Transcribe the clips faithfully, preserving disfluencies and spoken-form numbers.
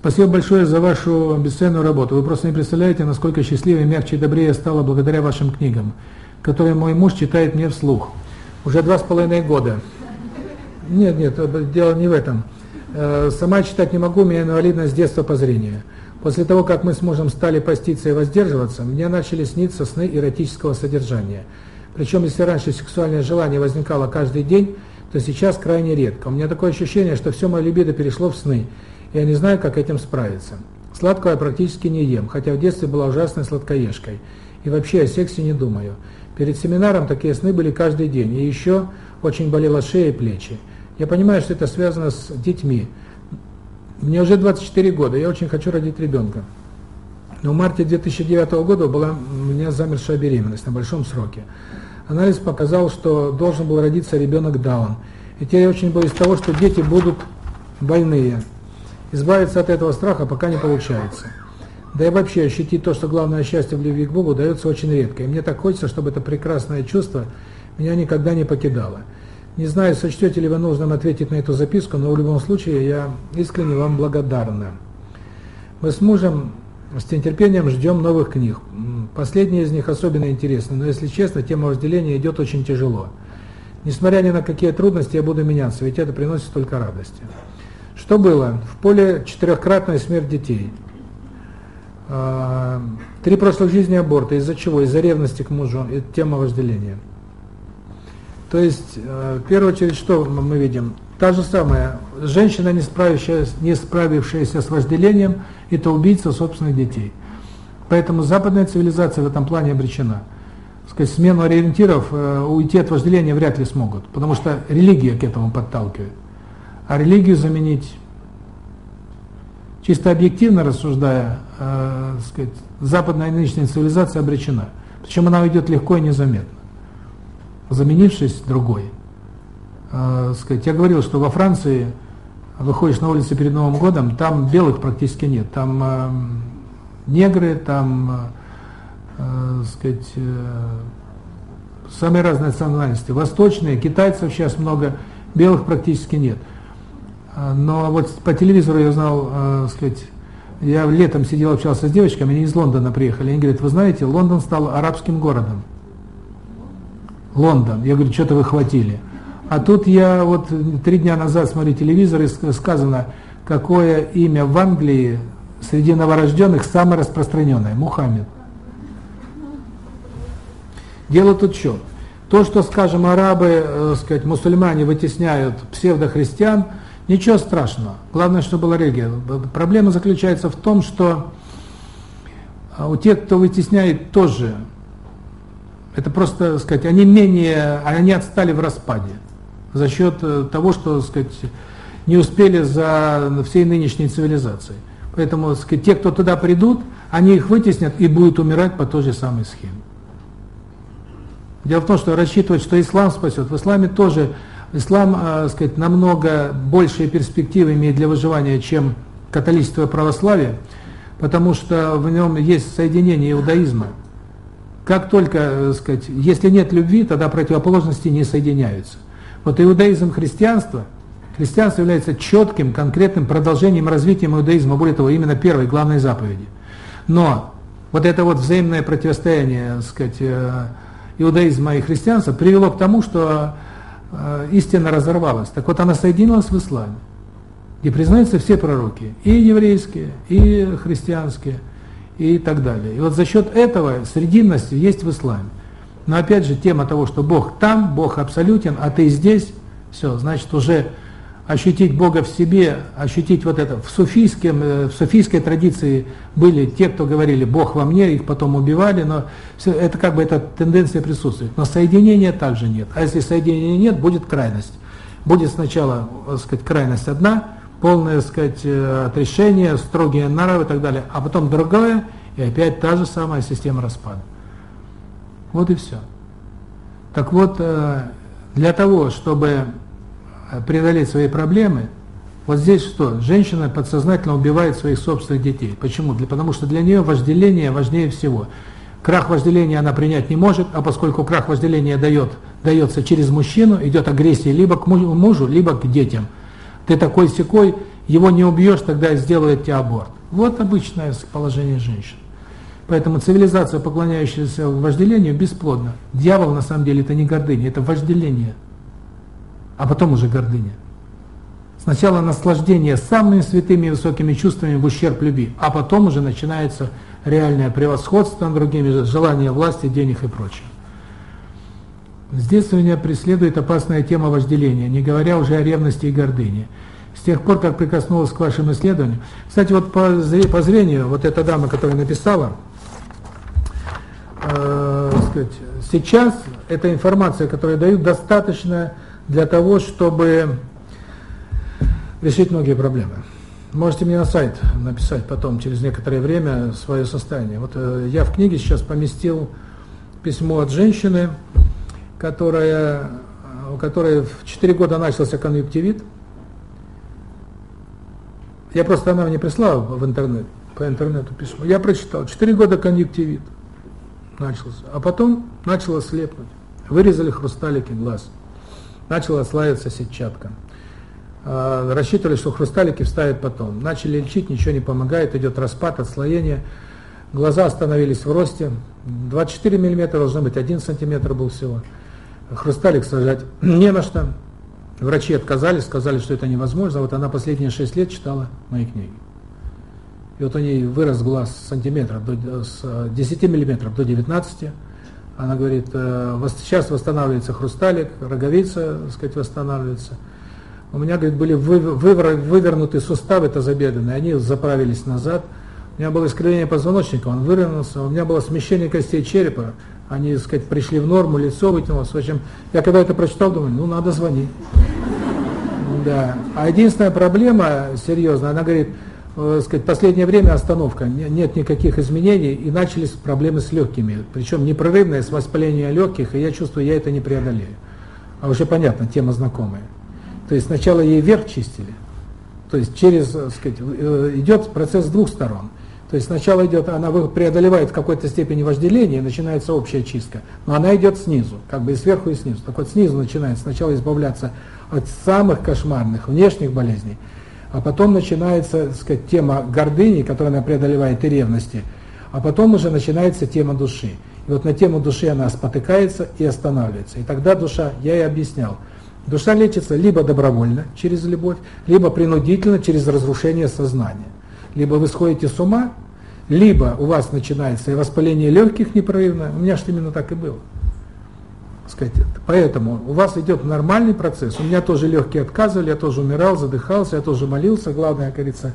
Спасибо большое за вашу бесценную работу. Вы просто не представляете, насколько счастливее, мягче и добрее я стала благодаря вашим книгам, которые мой муж читает мне вслух. Уже два с половиной года. Нет, нет, дело не в этом. Сама читать не могу, у меня инвалидность с детства по зрению. После того, как мы с мужем стали поститься и воздерживаться, мне начали сниться сны эротического содержания. Причем, если раньше сексуальное желание возникало каждый день, то сейчас крайне редко. У меня такое ощущение, что все мое либидо перешло в сны. Я не знаю, как этим справиться. Сладкого я практически не ем, хотя в детстве была ужасной сладкоежкой. И вообще о сексе не думаю. Перед семинаром такие сны были каждый день. И еще очень болела шея и плечи. Я понимаю, что это связано с детьми. Мне уже двадцать четыре года, я очень хочу родить ребенка. Но в марте две тысячи девятого года была у меня замершая беременность на большом сроке. Анализ показал, что должен был родиться ребенок Даун. И теперь я очень боюсь того, что дети будут больные. Избавиться от этого страха пока не получается. Да и вообще ощутить то, что главное счастье в любви к Богу, дается очень редко. И мне так хочется, чтобы это прекрасное чувство меня никогда не покидало. Не знаю, сочтете ли вы нужным ответить на эту записку, но в любом случае я искренне вам благодарна. Мы с мужем с нетерпением ждем новых книг. Последняя из них особенно интересна, но, если честно, тема вожделения идет очень тяжело. Несмотря ни на какие трудности, я буду меняться, ведь это приносит только радости. Что было? В поле четырехкратная смерть детей. Три прошлых жизни аборта. Из-за чего? Из-за ревности к мужу. Это тема вожделения. То есть, в первую очередь, что мы видим? Та же самая. Женщина, не справившаяся, не справившаяся с вожделением, это убийца собственных детей. Поэтому западная цивилизация в этом плане обречена. Сказать, смену ориентиров, уйти от вожделения вряд ли смогут, потому что религия к этому подталкивает. А религию заменить, чисто объективно рассуждая, э, сказать, западная нынешняя цивилизация обречена. Причем она уйдет легко и незаметно, заменившись другой. Э, сказать, я говорил, что во Франции выходишь на улицу перед Новым годом, там белых практически нет, там э, негры, там э, сказать, э, самые разные национальности, восточные, китайцев сейчас много, белых практически нет. Но вот по телевизору я узнал, э, сказать, я летом сидел, общался с девочками, они из Лондона приехали, они говорят, вы знаете, Лондон стал арабским городом. Лондон. Я говорю, что-то вы хватили. А тут я вот три дня назад смотрю телевизор, и сказано, какое имя в Англии среди новорожденных самое распространенное. Мухаммед. Дело тут что? То, что, скажем, арабы, э, сказать, мусульмане вытесняют псевдохристиан, ничего страшного. Главное, чтобы была религия. Проблема заключается в том, что у тех, кто вытесняет, тоже, это просто, сказать, они менее, они отстали в распаде за счет того, что, сказать, не успели за всей нынешней цивилизацией. Поэтому, сказать, те, кто туда придут, они их вытеснят и будут умирать по той же самой схеме. Дело в том, что рассчитывать, что ислам спасет, в исламе тоже, ислам, э, сказать, намного большие перспективы имеет для выживания, чем католичество и православие, потому что в нем есть соединение иудаизма. Как только, э, сказать, если нет любви, тогда противоположности не соединяются. Вот иудаизм, христианство, христианство является четким, конкретным продолжением, развитием иудаизма, более того, именно первой, главной заповеди. Но вот это вот взаимное противостояние, так сказать, э, иудаизма и христианства привело к тому, что э, истина разорвалась. Так вот, она соединилась в исламе, где признаются все пророки, и еврейские, и христианские, и так далее. И вот за счет этого срединность есть в исламе. Но опять же, тема того, что Бог там, Бог абсолютен, а ты здесь, все, значит, уже ощутить Бога в себе, ощутить вот это. В, суфийском, в суфийской традиции были те, кто говорили «Бог во мне», их потом убивали, но все, это как бы эта тенденция присутствует. Но соединения также нет. А если соединения нет, будет крайность. Будет сначала, так сказать, крайность одна, полное, так сказать, отрешение, строгие нравы и так далее, а потом другая, и опять та же самая система распада. Вот и все. Так вот, для того, чтобы преодолеть свои проблемы, вот здесь что? Женщина подсознательно убивает своих собственных детей. Почему? Для, потому что для нее вожделение важнее всего. Крах вожделения она принять не может, а поскольку крах вожделения дает, дается через мужчину, идет агрессия либо к мужу, либо к детям. Ты такой-сякой, Его не убьешь, тогда сделают тебе аборт. Вот обычное положение женщин. Поэтому цивилизация, поклоняющаяся вожделению, бесплодна. Дьявол на самом деле это не гордыня, это вожделение, а потом уже гордыня. Сначала наслаждение самыми святыми и высокими чувствами в ущерб любви, а потом уже начинается реальное превосходство над другими, желание власти, денег и прочее. Здесь меня преследует опасная тема вожделения, не говоря уже о ревности и гордыне. С тех пор, как прикоснулась к вашим исследованиям. Кстати, вот по, по зрению, вот эта дама, которая написала, э, сказать, сейчас эта информация, которую дают, достаточно для того, чтобы решить многие проблемы. Можете мне на сайт написать потом, через некоторое время, свое состояние. Вот э, я в книге сейчас поместил письмо от женщины, которая, у которой в четыре года начался конъюнктивит. Я просто, она мне прислала в интернет, по интернету письмо. Я прочитал, четыре года конъюнктивит начался, а потом начало слепнуть. Вырезали хрусталики глаз, начала отслаиваться сетчатка. А, рассчитывали, что хрусталики вставят потом. Начали лечить, ничего не помогает, идет распад, отслоение. Глаза остановились в росте. двадцать четыре миллиметра, должно быть один сантиметр был всего. Хрусталик сажать не на что. Врачи отказались, сказали, что это невозможно. Вот она последние шесть лет читала мои книги. И вот у нее вырос глаз с сантиметров до, с десяти миллиметров до девятнадцати. Она говорит, сейчас восстанавливается хрусталик, роговица, так сказать, восстанавливается. У меня, говорит, были вывернуты суставы тазобедренные, они заправились назад. У меня было искривление позвоночника, он выровнялся. У меня было смещение костей черепа, они, так сказать, пришли в норму, лицо вытянулось. В общем, я когда это прочитал, думаю, ну надо звонить. Да. А единственная проблема серьезная, она говорит, э, сказать, последнее время остановка, нет никаких изменений, и начались проблемы с легкими. Причем непрерывное, с воспалением легких, и я чувствую, я это не преодолею. А уже понятно, тема знакомая. То есть сначала ей вверх чистили, то есть через, так сказать, идет процесс с двух сторон. То есть сначала идет, она преодолевает в какой-то степени вожделение, и начинается общая чистка, но она идет снизу, как бы и сверху, и снизу. Так вот снизу начинается сначала избавляться от самых кошмарных внешних болезней, а потом начинается, так сказать, тема гордыни, которая она преодолевает, и ревности, а потом уже начинается тема души. И вот на тему души она спотыкается и останавливается. И тогда душа, я ей объяснял, душа лечится либо добровольно, через любовь, либо принудительно, через разрушение сознания. Либо вы сходите с ума, либо у вас начинается и воспаление легких непрерывно. У меня же именно так и было. Сказать, поэтому у вас идет нормальный процесс. У меня тоже легкие отказывали, я тоже умирал, задыхался, я тоже молился. Главное, как говорится,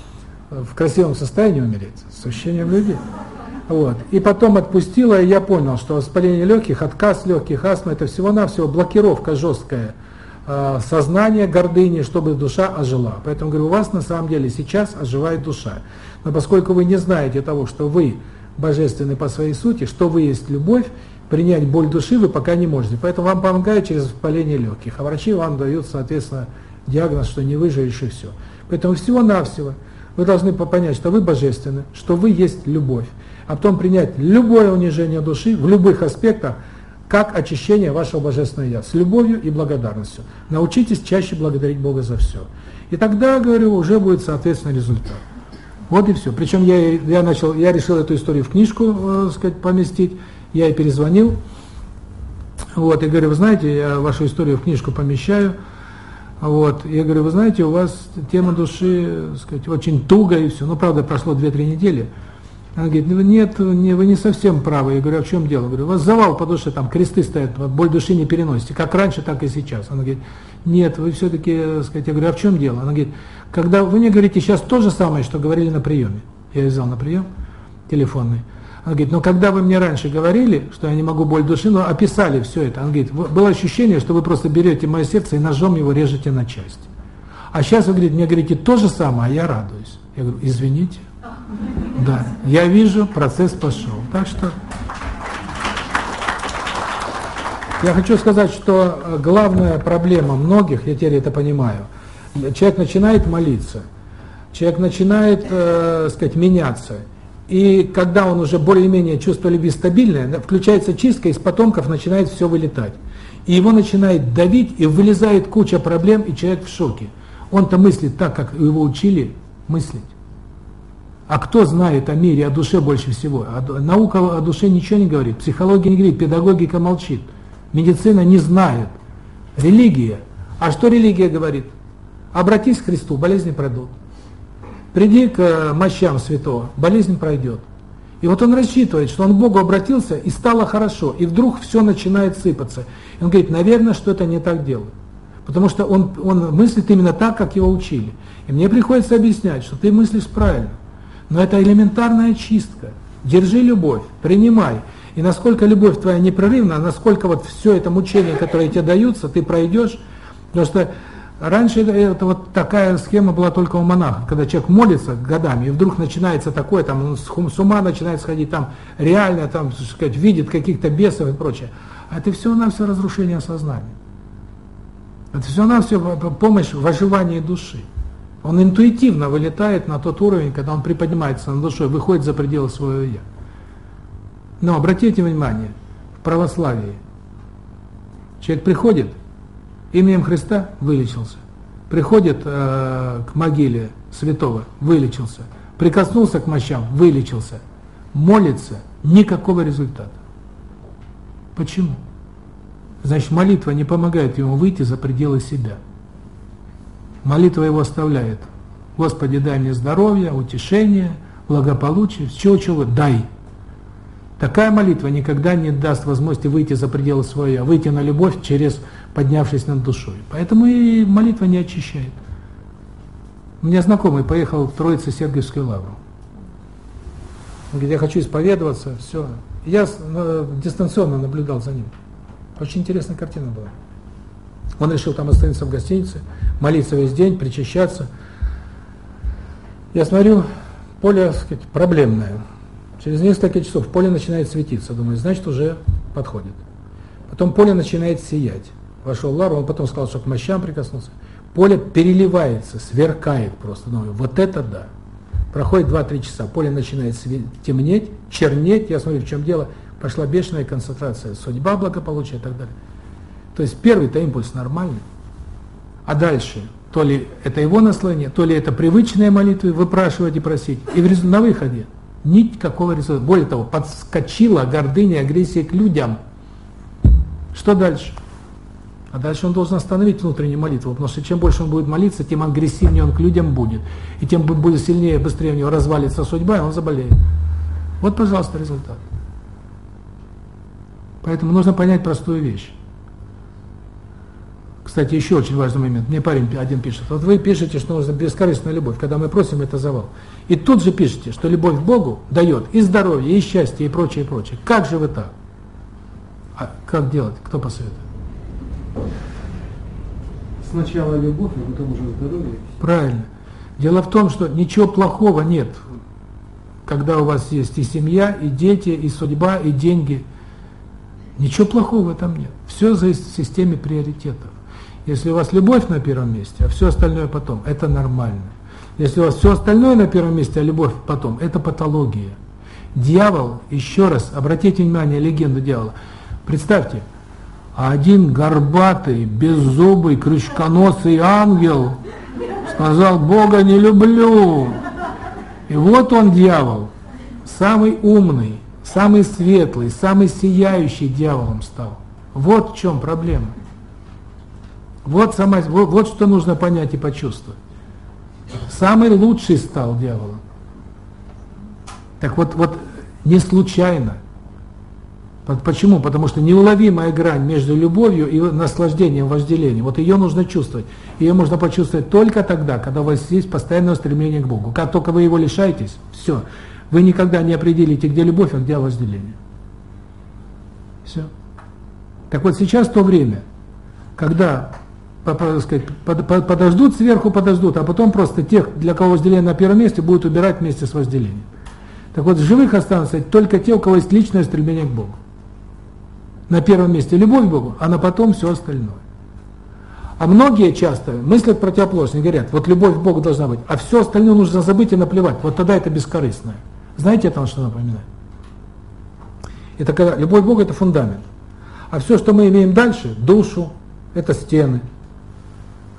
в красивом состоянии умереть, с ощущением любви. Вот. И потом отпустила, и я понял, что воспаление легких, отказ легких, астма, это всего-навсего блокировка жесткая э, сознания, гордыни, чтобы душа ожила. Поэтому говорю, у вас на самом деле сейчас оживает душа. Но поскольку вы не знаете того, что вы божественны по своей сути, что вы есть любовь, принять боль души вы пока не можете. Поэтому вам помогают через воспаление легких. А врачи вам дают, соответственно, диагноз, что не выживешь и все. Поэтому всего-навсего вы должны понять, что вы божественны, что вы есть любовь. А потом принять любое унижение души в любых аспектах, как очищение вашего божественного я, с любовью и благодарностью. Научитесь чаще благодарить Бога за все. И тогда, говорю, уже будет, соответственно, результат. Вот и все. Причем я, я, начал, я решил эту историю в книжку, э, сказать, поместить. Я ей перезвонил. Вот, и говорю, вы знаете, я вашу историю в книжку помещаю. Вот, я говорю, вы знаете, у вас тема души, сказать, очень туго и все. Ну, правда, прошло две-три недели. Она говорит, нет, не, вы не совсем правы. Я говорю, а в чем дело? Я говорю, у вас завал по душе, там кресты стоят, боль души не переносите, как раньше, так и сейчас. Она говорит, нет, вы все-таки, сказать, я говорю, а в чем дело? Она говорит, когда вы мне говорите сейчас то же самое, что говорили на приеме. Я ее взял на прием телефонный. Она говорит, но когда вы мне раньше говорили, что я не могу боль души, но описали все это, она говорит, было ощущение, что вы просто берете мое сердце и ножом его режете на части. А сейчас вы, говорит, мне говорите то же самое, а я радуюсь. Я говорю, извините. Да, я вижу, процесс пошел. Так что я хочу сказать, что главная проблема многих, я теперь это понимаю, человек начинает молиться, человек начинает, э, сказать, меняться, и когда он уже более-менее чувство любви стабильное, включается чистка, из потомков начинает все вылетать. И его начинает давить, и вылезает куча проблем, и человек в шоке. Он-то мыслит так, как его учили мыслить. А кто знает о мире, о душе больше всего? Наука о душе ничего не говорит, психология не говорит, педагогика молчит, медицина не знает, религия. А что религия говорит? Обратись к Христу, болезни пройдут. Приди к мощам святого, болезнь пройдет. И вот он рассчитывает, что он к Богу обратился, и стало хорошо, и вдруг все начинает сыпаться. И он говорит, наверное, что это не так делает. Потому что он, он мыслит именно так, как его учили. И мне приходится объяснять, что ты мыслишь правильно. Но это элементарная чистка. Держи любовь, принимай. И насколько любовь твоя непрерывна, насколько вот все это мучение, которое тебе даются, ты пройдешь. Потому что раньше это, это вот такая схема была только у монахов, когда человек молится годами, и вдруг начинается такое, там он с ума начинает сходить, там реально, там, так сказать, видит каких-то бесов и прочее. А это все-навсего разрушение сознания. Это все-навсего помощь в оживании души. Он интуитивно вылетает на тот уровень, когда он приподнимается над душой, выходит за пределы своего «я». Но обратите внимание, в православии человек приходит, именем Христа вылечился, приходит э, к могиле святого, вылечился, прикоснулся к мощам, вылечился, молится, никакого результата. Почему? Значит, молитва не помогает ему выйти за пределы себя. Молитва его оставляет. Господи, дай мне здоровья, утешения, благополучия, чего-чего, дай. Такая молитва никогда не даст возможности выйти за пределы своего, выйти на любовь, через поднявшись над душой. Поэтому и молитва не очищает. У меня знакомый поехал в Троице-Сергиевскую лавру. Он говорит, я хочу исповедоваться, все. Я дистанционно наблюдал за ним. Очень интересная картина была. Он решил там остановиться в гостинице, молиться весь день, причащаться. Я смотрю, поле, так сказать, проблемное. Через несколько часов поле начинает светиться. Думаю, значит, уже подходит. Потом поле начинает сиять. Вошел в лавру, он потом сказал, что к мощам прикоснулся. Поле переливается, сверкает просто. Думаю, вот это да. Проходит два-три часа, поле начинает темнеть, чернеть. Я смотрю, в чем дело. Пошла бешеная концентрация, судьба, благополучие и так далее. То есть первый-то импульс нормальный. А дальше, то ли это его наслоение, то ли это привычные молитвы, выпрашивать и просить. И в, на выходе никакого результата. Более того, подскочила гордыня, агрессия к людям. Что дальше? А дальше он должен остановить внутреннюю молитву, потому что чем больше он будет молиться, тем агрессивнее он к людям будет. И тем будет сильнее, быстрее у него развалится судьба, и он заболеет. Вот, пожалуйста, результат. Поэтому нужно понять простую вещь. Кстати, еще очень важный момент. Мне парень один пишет, вот вы пишете, что нужна бескорыстная любовь, когда мы просим, это завал. И тут же пишете, что любовь к Богу дает и здоровье, и счастье, и прочее, и прочее. Как же вы так? А как делать? Кто посоветует? Сначала любовь, а потом уже здоровье. Правильно. Дело в том, что ничего плохого нет, когда у вас есть и семья, и дети, и судьба, и деньги. Ничего плохого в этом нет. Все зависит в системе приоритетов. Если у вас любовь на первом месте, а все остальное потом, это нормально. Если у вас все остальное на первом месте, а любовь потом, это патология. Дьявол, еще раз, обратите внимание, легенду дьявола. Представьте, один горбатый, беззубый, крючконосый ангел сказал, Бога не люблю. И вот он, дьявол, самый умный, самый светлый, самый сияющий дьяволом стал. Вот в чем проблема. Вот, сама, вот, вот что нужно понять и почувствовать. Самый лучший стал дьяволом. Так вот, вот не случайно. Почему? Потому что неуловимая грань между любовью и наслаждением, вожделением, вот ее нужно чувствовать. Ее можно почувствовать только тогда, когда у вас есть постоянное стремление к Богу. Как только вы его лишаетесь, все. Вы никогда не определите, где любовь, а где вожделение. Все. Так вот сейчас то время, когда, так сказать, подождут сверху, подождут, а потом просто тех, для кого вожделение на первом месте, будут убирать вместе с вожделением. Так вот, в живых останутся только те, у кого есть личное стремление к Богу. На первом месте любовь к Богу, а на потом все остальное. А многие часто мыслят противоположно, говорят, вот любовь к Богу должна быть, а все остальное нужно забыть и наплевать, вот тогда это бескорыстное. Знаете, это что напоминает? Это когда любовь к Богу – это фундамент. А все, что мы имеем дальше, душу, это стены.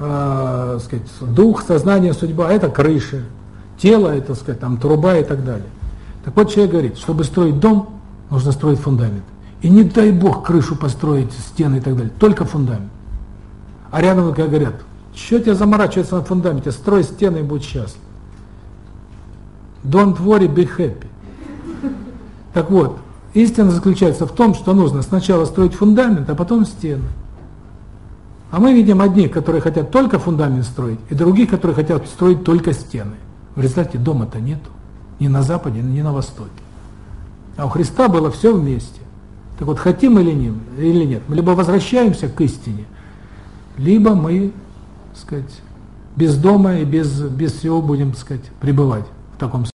э, сказать, дух, сознание, судьба – это крыша, тело – это, сказать, там, труба и так далее. Так вот, человек говорит, чтобы строить дом, нужно строить фундамент. И не дай Бог крышу построить, стены и так далее, только фундамент. А рядом, как говорят, что тебя заморачиваться на фундаменте, строй стены и будь счастлив. Don't worry, be happy. Так вот, истина заключается в том, что нужно сначала строить фундамент, а потом стены. А мы видим одних, которые хотят только фундамент строить, и других, которые хотят строить только стены. В результате дома-то нету. Ни на Западе, ни на Востоке. А у Христа было все вместе. Так вот, хотим или нет, или нет, мы либо возвращаемся к истине, либо мы, так сказать, без дома и без, без всего будем, так сказать, пребывать в таком